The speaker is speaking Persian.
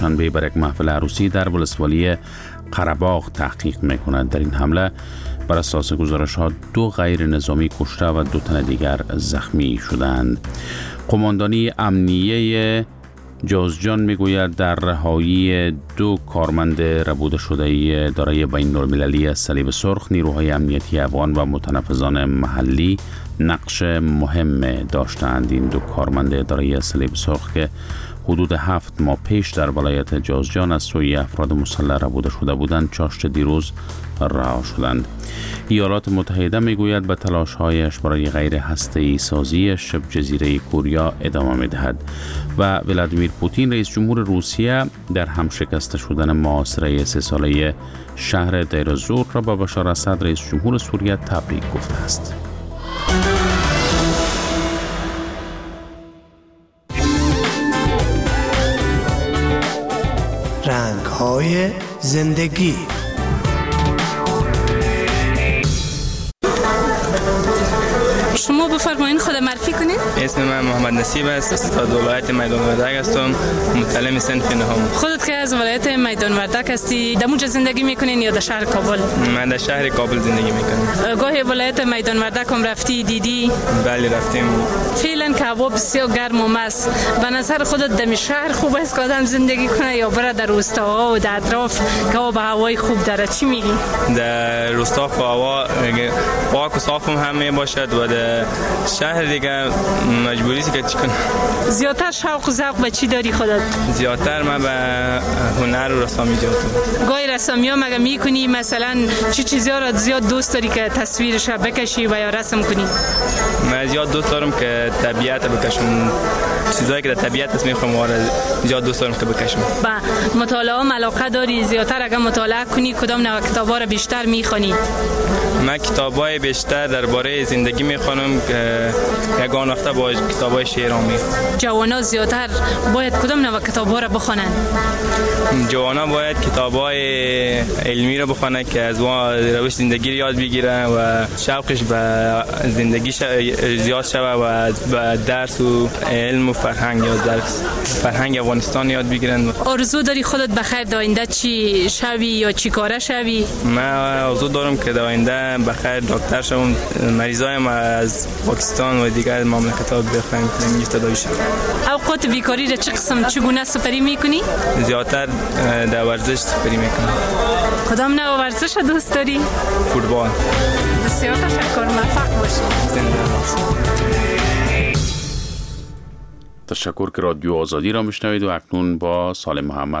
شنبه بر یک محفل عروسی در ولسوالی قره‌باغ تحقیق می‌کند. در این حمله بر اساس گزارش‌ها 2 غیر نظامی کشته و 2 تن دیگر زخمی شدند. قماندانی امنیه جوزجان میگوید در رهایی 2 کارمند ربوده شده اداره بین‌المللی صلیب سرخ نیروهای امنیتی افغان و متنفذان محلی نقش مهم داشتند. این 2 کارمند اداره صلیب سرخ که حدود 7 ماه پیش در ولایت جوزجان از سوی افراد مسلح ربوده شده بودند چاشت دیروز رها شدند. ایالات متحده میگوید به تلاش‌هایش برای غیر هسته‌ای سازی شبه جزیره کوریا ادامه می‌دهد و ولادیمیر پوتین رئیس جمهور روسیه در هم شکسته شدن محاصره 3 ساله شهر دیر الزور را به بشار اسد رئیس جمهور سوریه تبریک گفته است. رنگ‌های زندگی. شما بفرمایید خود معرفی کنید. اسم من محمد نصیب است. استاد ولایت میدان وردک هستم. متعلم صنف نهم. خودت که از ولایت میدان وردک هستی، در اونجا زندگی میکنین یا در شهر کابل؟ من در شهر کابل زندگی میکنم. گاهی ولایت میدان وردک هم رفتی دیدی؟ بله رفتیم. فعلا که هوا بسیار گرم و مست، به نظر خودت در شهر خوب است که آدم زندگی کنه یا بره در روستاها و در اطراف که هوای خوب داره؟ چی میگی؟ در روستا هوا پاک و صاف هم میباشد و در شهر دیگه مجبوری است که چی کنم. زیادتر شوق و ذوق به چی داری خودت؟ زیادتر من به هنر و رسامی دارم. گاهی رسامی ها مگه میکنی؟ مثلا چی چیزا را زیاد دوست داری که تصویرش بکشی و یا رسم کنی؟ من زیاد دوست دارم که طبیعت بکشم. چیزایی که در طبیعت است میخوام و زیاد دوست دارم که بکشم. با مطالعه علاقه داری؟ زیادتر اگه مطالعه کنی کدام نوع کتابا را بیشتر میخوانی؟ من کتابای بیشتر درباره زندگی میخوانم که یگان وقتا با کتابای شعرآمیز. جوانا زیادتر باید کدام نوع کتابا را بخوانند؟ جوانا باید کتابای علمی را بخوانند که از روش زندگی را یاد بگیرن و شوقش به زندگی زیاد شود و به درس و علم و فرهنگ یا درس فرهنگ افغانستان یاد بگیرن. آرزو داری خودت بخیر در آینده چی شوی یا چی کاره شوی؟ من آرزو دارم که در آینده بخیر دکتر شوم، مریضایم از پاکستان و دیگر مملکت‌ها بخوایم کنیم تداوی شوم. اوقات بیکاری را چگونه سپری میکنی؟ زیادتر در ورزش سپری میکنم. کدام نوع ورزش دوست داری؟ فوتبال. بسیار تشکر، موفق باشی. تشکر که رادیو آزادی را میشنوید و اکنون با سالم محمد